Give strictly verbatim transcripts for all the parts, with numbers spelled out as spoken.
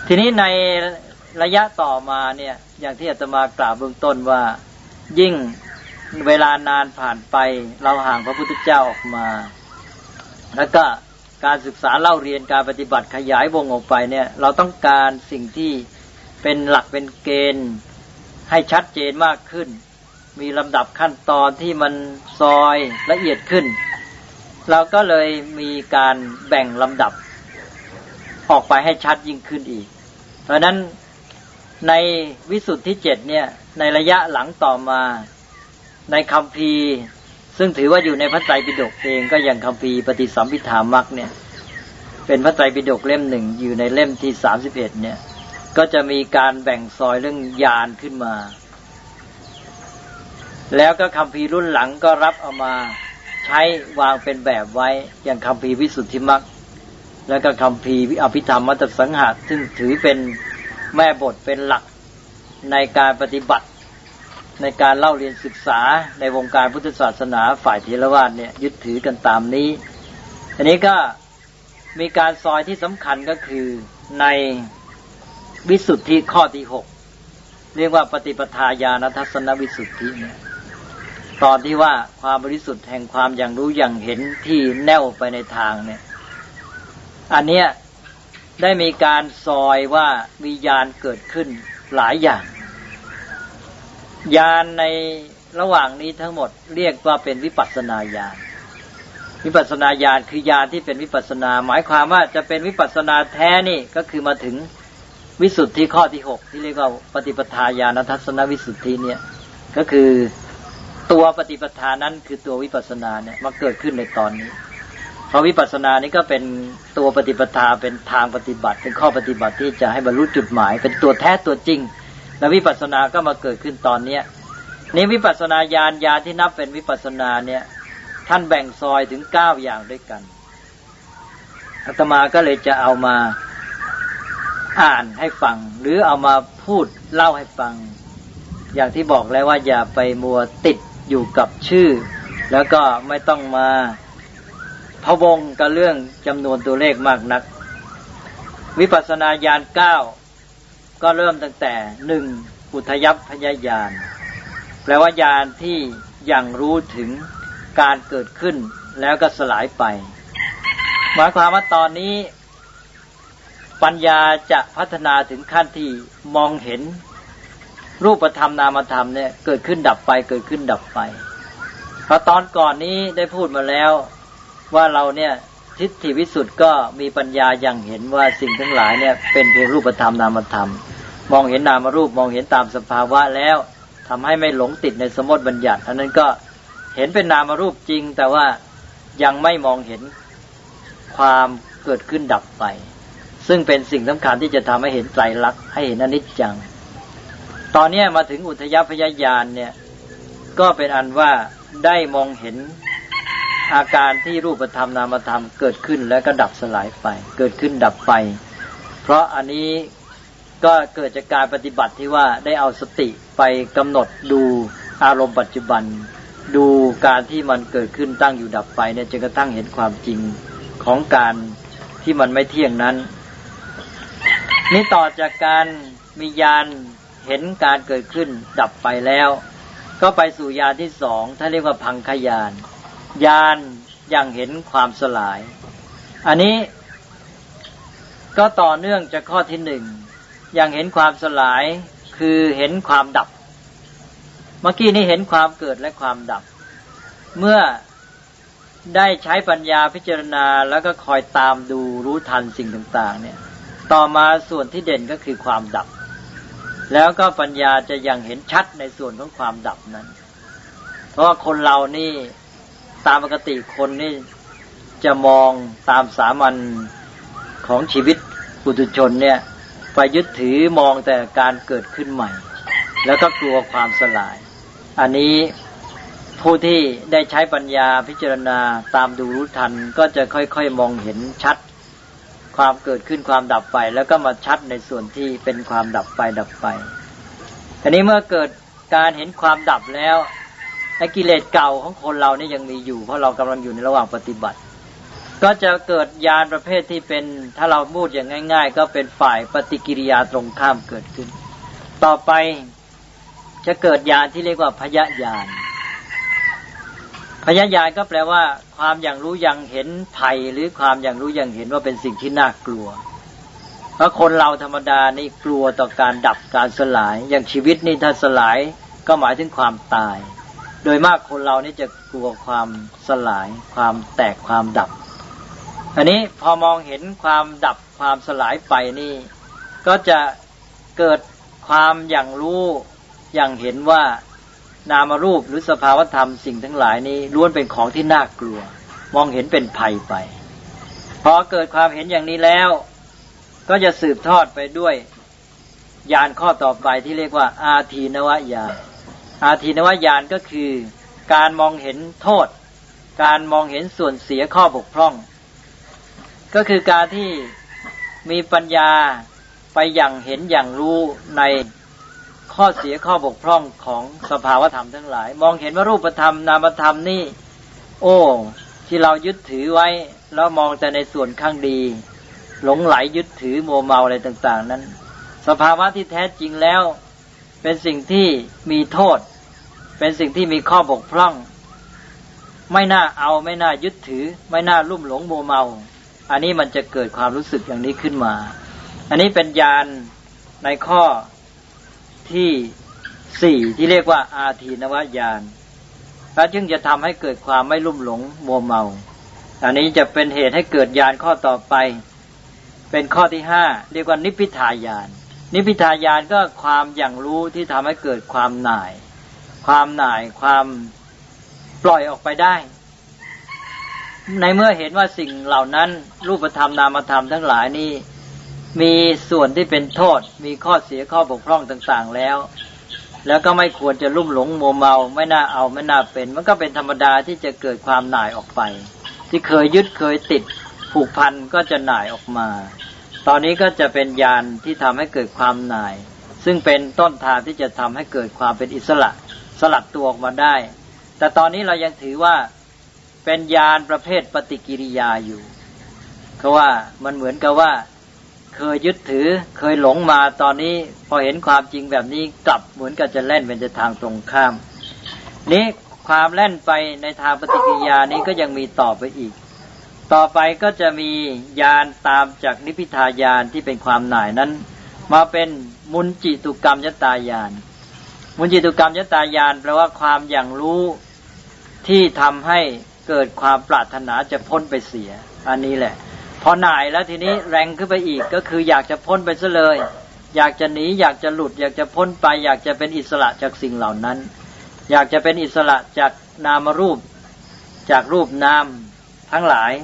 ทีนี้ในระยะต่อมาเนี่ยอย่างที่อาตมากล่าวเบื้องต้นว่ายิ่งเวลานานผ่านไปเราห่างพระพุทธเจ้าออกมาแล้วก็การศึกษาเล่าเรียนการปฏิบัติขยายวงออกไปเนี่ยเราต้องการสิ่งที่เป็นหลักเป็นเกณฑ์ให้ชัดเจนมากขึ้นมีลำดับขั้นตอนที่มันซอยละเอียดขึ้นเราก็เลยมีการแบ่งลำดับออกไปให้ชัดยิ่งขึ้นอีกเพราะนั้นในวิสุทธิเจ็ดเนี่ยในระยะหลังต่อมาในคัมภีร์ซึ่งถือว่าอยู่ในพระไตรปิฎกเองก็อย่างคัมภีร์ปฏิสัมภิธามรรคเนี่ยเป็นพระไตรปิฎกเล่มหนึ่งอยู่ในเล่มที่สามสิบเอ็ดเนี่ยก็จะมีการแบ่งซอยเรื่องญาณขึ้นมาแล้วก็คัมภีร์รุ่นหลังก็รับเอามาใช้วางเป็นแบบไว้อย่างคัมภีร์วิสุทธิมรรคแล้วก็คัมภีร์อภิธรรมมัตตสังหะซึ่งถือเป็นแม่บทเป็นหลักในการปฏิบัติในการเล่าเรียนศึกษาในวงการพุทธศาสนาฝ่ายเถรวาทเนี่ยยึดถือกันตามนี้อันนี้ก็มีการซอยที่สำคัญก็คือในวิสุทธิข้อที่หกเรียกว่าปฏิปทาญาณทัศนวิสุทธิเนี่ยตอนที่ว่าความบริสุทธิ์แห่งความอย่างรู้อย่างเห็นที่แน่วไปในทางเนี่ยอันเนี้ยได้มีการซอยว่ามีญาณเกิดขึ้นหลายอย่างญาณในระหว่างนี้ทั้งหมดเรียกว่าเป็นวิปัสสนาญาณวิปัสสนาญาณคือญาณที่เป็นวิปัสสนาหมายความว่าจะเป็นวิปัสสนาแท้นี่ก็คือมาถึงวิสุทธิข้อที่หกที่เรียกว่าปฏิปทาญาณทัศนวิสุทธิเนี่ยก็คือตัวปฏิปทานั้นคือตัววิปัสสนาเนี่ยมาเกิดขึ้นในตอนนี้เพราะวิปัสสนานี้ก็เป็นตัวปฏิปทาเป็นทางปฏิบัติเป็นข้อปฏิบัติที่จะให้บรรลุจุดหมายเป็นตัวแท้ตัวจริงแล้ววิปัสสนาก็มาเกิดขึ้นตอนนี้นี่วิปัสสนาญาณญาณที่นับเป็นวิปัสสนาเนี่ยท่านแบ่งซอยถึงเก้าอย่างด้วยกันอาตมาก็เลยจะเอามาอ่านให้ฟังหรือเอามาพูดเล่าให้ฟังอย่างที่บอกแล้วว่าอย่าไปมัวติดอยู่กับชื่อแล้วก็ไม่ต้องมาพะวงกับเรื่องจำนวนตัวเลขมากนักวิปัสสนาญาณเก้าก็เริ่มตั้งแต่หนึ่งอุทยัพพยญาณแปลว่าญาณที่ยังรู้ถึงการเกิดขึ้นแล้วก็สลายไปหมายความว่าตอนนี้ปัญญาจะพัฒนาถึงขั้นที่มองเห็นรูปธรรมนามธรรมเนี่ยเกิดขึ้นดับไปเกิดขึ้นดับไปเพราะตอนก่อนนี้ได้พูดมาแล้วว่าเราเนี่ยทิฏฐิวิสุทธิ์ก็มีปัญญาอย่างเห็นว่าสิ่งทั้งหลายเนี่ยเป็นเพียงรูปธรรมนามธรรมมองเห็นนามรูปมองเห็นตามสภาวะแล้วทำให้ไม่หลงติดในสมมติบัญญัติอันนั้นก็เห็นเป็นนามรูปจริงแต่ว่ายังไม่มองเห็นความเกิดขึ้นดับไปซึ่งเป็นสิ่งสำคัญที่จะทำให้เห็นไตรลักษณ์ให้เห็นอนิจจังตอนนี้มาถึงอุทยัพพยญาณเนี่ยก็เป็นอันว่าได้มองเห็นอาการที่รูปธรรมนามธรรมเกิดขึ้นแล้วก็ดับสลายไปเกิดขึ้นดับไปเพราะอันนี้ก็เกิดจากการปฏิบัติที่ว่าได้เอาสติไปกำหนดดูอารมณ์ปัจจุบันดูการที่มันเกิดขึ้นตั้งอยู่ดับไปเนี่ยจนกระทั่งเห็นความจริงของการที่มันไม่เที่ยงนั้นนี่ต่อจากการมีญาณเห็นการเกิดขึ้นดับไปแล้วก็ไปสู่ญาณที่สองท่านเรียกว่าพังคญาณญาณยังเห็นความสลายอันนี้ก็ต่อเนื่องจากข้อที่หนึ่งยังเห็นความสลายคือเห็นความดับเมื่อกี้นี้เห็นความเกิดและความดับเมื่อได้ใช้ปัญญาพิจารณาแล้วก็คอยตามดูรู้ทันสิ่งต่างๆเนี่ยต่อมาส่วนที่เด่นก็คือความดับแล้วก็ปัญญาจะยังเห็นชัดในส่วนของความดับนั้นเพราะว่าคนเรานี่ตามปกติคนนี่จะมองตามสามัญของชีวิตปุถุชนเนี่ยไปยึดถือมองแต่การเกิดขึ้นใหม่แล้วก็กลัวความสลายอันนี้ผู้ที่ได้ใช้ปัญญาพิจารณาตามดูรู้ทันก็จะค่อยๆมองเห็นชัดความเกิดขึ้นความดับไปแล้วก็มาชัดในส่วนที่เป็นความดับไปดับไปทีนี้เมื่อเกิดการเห็นความดับแล้วไอ้กิเลสเก่าของคนเรานี่ยังมีอยู่เพราะเรากำลังอยู่ในระหว่างปฏิบัติก็จะเกิดญาณประเภทที่เป็นถ้าเราพูดอย่างง่ายๆก็เป็นฝ่ายปฏิกิริยาตรงข้ามเกิดขึ้นต่อไปจะเกิดญาณที่เรียกว่าพยญาณพยญาณก็แปลว่าความอย่างรู้อย่างเห็นภัยหรือความอย่างรู้อย่างเห็นว่าเป็นสิ่งที่น่ากลัวเพราะคนเราธรรมดานี่กลัวต่อการดับการสลายอย่างชีวิตนี่ถ้าสลายก็หมายถึงความตายโดยมากคนเรานี่จะกลัวความสลายความแตกความดับอันนี้พอมองเห็นความดับความสลายไปนี่ก็จะเกิดความอย่างรู้อย่างเห็นว่านามรูปหรือสภาวธรรมสิ่งทั้งหลายนี้ล้วนเป็นของที่น่ากลัวมองเห็นเป็นภัยไปพอเกิดความเห็นอย่างนี้แล้วก็จะสืบทอดไปด้วยญาณข้อต่อไปที่เรียกว่าอาทีนวญาณอาทีนวญาณก็คือการมองเห็นโทษการมองเห็นส่วนเสียข้อบกพร่องก็คือการที่มีปัญญาไปอย่างเห็นอย่างรู้ในข้อเสียข้อบกพร่องของสภาวธรรมทั้งหลายมองเห็นว่ารูปธรรมนามธรรมนี่โอ้ที่เรายึดถือไว้แล้วมองแต่ในส่วนข้างดีหลงไหลยึดถือโมเมาอะไรต่างๆนั้นสภาวะที่แท้จริงแล้วเป็นสิ่งที่มีโทษเป็นสิ่งที่มีข้อบกพร่องไม่น่าเอาไม่น่ายึดถือไม่น่าลุ่มหลงโมเมาอันนี้มันจะเกิดความรู้สึกอย่างนี้ขึ้นมาอันนี้เป็นญาณในข้อที่สี่ที่เรียกว่าอาทีนวญาณแล้วจึงจะทำให้เกิดความไม่ลุ่มหลงโมเมาอันนี้จะเป็นเหตุให้เกิดญาณข้อต่อไปเป็นข้อที่ห้าเรียกว่านิพพิทายานนิพพิทายานก็ความอย่างรู้ที่ทำให้เกิดความหน่ายความหน่ายความปล่อยออกไปได้ในเมื่อเห็นว่าสิ่งเหล่านั้นรูปธรรมนามธรรมทั้งหลายนี้มีส่วนที่เป็นโทษมีข้อเสียข้อบกพร่องต่างๆแล้วแล้วก็ไม่ควรจะลุ่มหลงมัวเมาไม่น่าเอาไม่น่าเป็นมันก็เป็นธรรมดาที่จะเกิดความหน่ายออกไปที่เคยยึดเคยติดผูกพันก็จะหน่ายออกมาตอนนี้ก็จะเป็นญาณที่ทำให้เกิดความหน่ายซึ่งเป็นต้นทางที่จะทำให้เกิดความเป็นอิสระสลัดตัวออกมาได้แต่ตอนนี้เรายังถือว่าเป็นญาณประเภทปฏิกิริยาอยู่เพราะว่ามันเหมือนกับว่าเคยยึดถือเคยหลงมาตอนนี้พอเห็นความจริงแบบนี้กลับเหมือนกับจะแล่นเป็นทางตรงข้ามนี้ความแล่นไปในทางปฏิกิริยานี้ก็ยังมีต่อไปอีกต่อไปก็จะมีญาณตามจากนิพพิทายานที่เป็นความหน่ายนั้นมาเป็นมุนจิตุกรรมยตายานมุนจิตุกรรมยตายานแปลว่าความอย่างรู้ที่ทำให้เกิดความปรารถนาจะพ้นไปเสียอันนี้แหละพอหน่ายแล้วทีนี้แรงขึ้นไปอีกก็คืออยากจะพ้นไปซะเลยอยากจะหนีอยากจะหลุดอยากจะพ้นไปอยากจะเป็นอิสระจากสิ่งเหล่านั้นอยากจะเป็นอิสระจากนามรูปจากรูปนามทั้งหลาย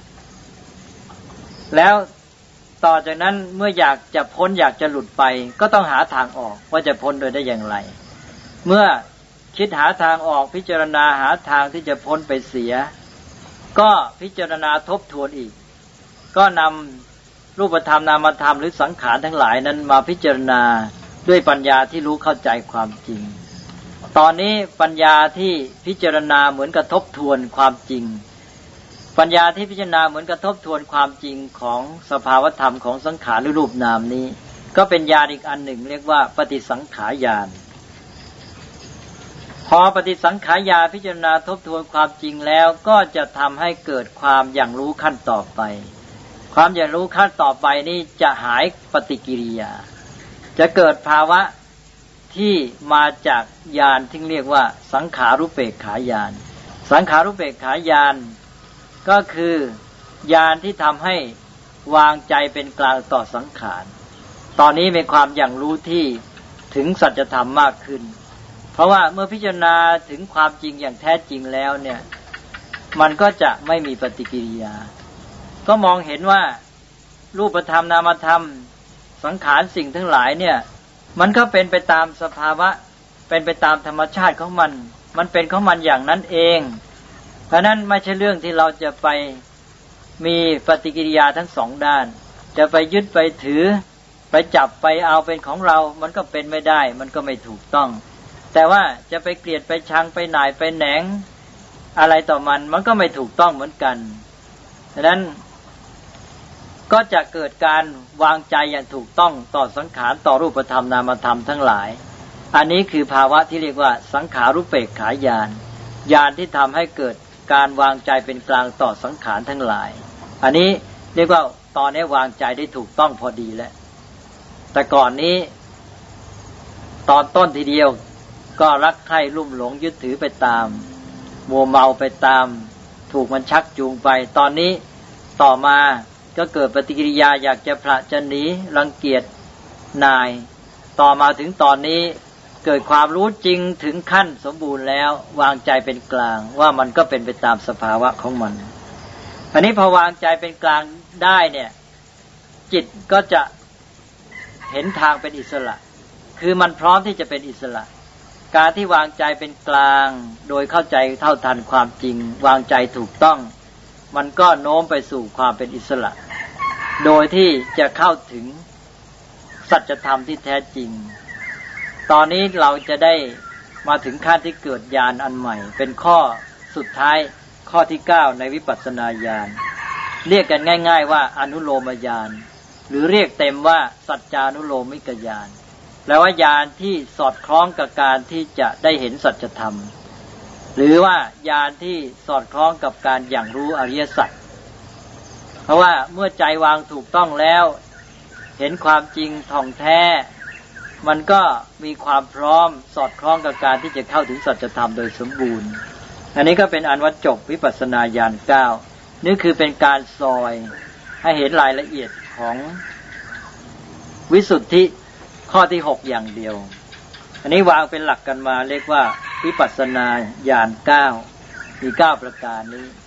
แล้วต่อจากนั้นเมื่ออยากจะพ้นอยากจะหลุดไปก็ต้องหาทางออกว่าจะพ้นโดยได้อย่างไรเมื่อคิดหาทางออกพิจารณาหาทางที่จะพ้นไปเสียก็พิจารณาทบทวนอีกก็นำรูปธรรมนามธรรมหรือสังขารทั้งหลายนั้นมาพิจารณาด้วยปัญญาที่รู้เข้าใจความจริงตอนนี้ปัญญาที่พิจารณาเหมือนกับทบทวนความจริงปัญญาที่พิจารณาเหมือนกับทบทวนความจริงของสภาวธรรมของสังขารหรือรูปนามนี้ก็เป็นญาณอีกอันหนึ่งเรียกว่าปฏิสังขารญาณพอปฏิสังขารญาณพิจารณาทบทวนความจริงแล้วก็จะทำให้เกิดความอย่างรู้ขั้นต่อไปความอย่างรู้ขั้นต่อไปนี้จะหายปฏิกิริยาจะเกิดภาวะที่มาจากญาณที่เรียกว่าสังขารุปเปกขาญาณสังขารุปเปกขาญาณก็คือญาณที่ทำให้วางใจเป็นกลางต่อสังขารตอนนี้มีความอย่างรู้ที่ถึงสัจธรรมมากขึ้นเพราะว่าเมื่อพิจารณาถึงความจริงอย่างแท้จริงแล้วเนี่ยมันก็จะไม่มีปฏิกิริยาก็มองเห็นว่ารูปธรรมนามธรรมสังขารสิ่งทั้งหลายเนี่ยมันก็เป็นไปตามสภาวะเป็นไปตามธรรมชาติของมันมันเป็นของมันอย่างนั้นเองเพราะนั้นไม่ใช่เรื่องที่เราจะไปมีปฏิกิริยาทั้งสองด้านจะไปยึดไปถือไปจับไปเอาเป็นของเรามันก็เป็นไม่ได้มันก็ไม่ถูกต้องแต่ว่าจะไปเกลียดไปชังไปหน่ายไปแหนงอะไรต่อมันมันก็ไม่ถูกต้องเหมือนกันดังนั้นก็จะเกิดการวางใจอย่างถูกต้องต่อสังขารต่อรูปธรรมนามธรรมทั้งหลายอันนี้คือภาวะที่เรียกว่าสังขารุปเปกขาญาณญาณที่ทำให้เกิดการวางใจเป็นกลางต่อสังขารทั้งหลายอันนี้เรียกว่าตอนนี้วางใจได้ถูกต้องพอดีแล้วแต่ก่อนนี้ตอนต้นทีเดียวก็รักใคร่ลุ่มหลงยึดถือไปตามมัวเมาไปตามถูกมันชักจูงไปตอนนี้ต่อมาก็เกิดปฏิกิริยาอยากจะพละจะหนีรังเกียจนายต่อมาถึงตอนนี้เกิดความรู้จริงถึงขั้นสมบูรณ์แล้ววางใจเป็นกลางว่ามันก็เป็นไปตามสภาวะของมันอันนี้พอวางใจเป็นกลางได้เนี่ยจิตก็จะเห็นทางเป็นอิสระคือมันพร้อมที่จะเป็นอิสระการที่วางใจเป็นกลางโดยเข้าใจเท่าทันความจริงวางใจถูกต้องมันก็โน้มไปสู่ความเป็นอิสระโดยที่จะเข้าถึงสัจธรรมที่แท้จริงตอนนี้เราจะได้มาถึงขั้นที่เกิดญาณอันใหม่เป็นข้อสุดท้ายข้อที่เก้าในวิปัสสนาญาณเรียกกันง่ายๆว่าอนุโลมญาณหรือเรียกเต็มว่าสัจจานุโลมิกญาณแปลว่าญาณที่สอดคล้องกับการที่จะได้เห็นสัจธรรมหรือว่าญาณที่สอดคล้องกับการอย่างรู้อริยสัจเพราะว่าเมื่อใจวางถูกต้องแล้วเห็นความจริงท่องแท้มันก็มีความพร้อมสอดคล้องกับการที่จะเข้าถึงสัจธรรมโดยสมบูรณ์อันนี้ก็เป็นอันว่าจบวิปัสสนาญาณเก้านี่คือเป็นการซอยให้เห็นรายละเอียดของวิสุทธิข้อที่หกอย่างเดียวอันนี้วางเป็นหลักกันมาเรียกว่าวิปัสสนาญาณเก้ามีเก้าประการนี้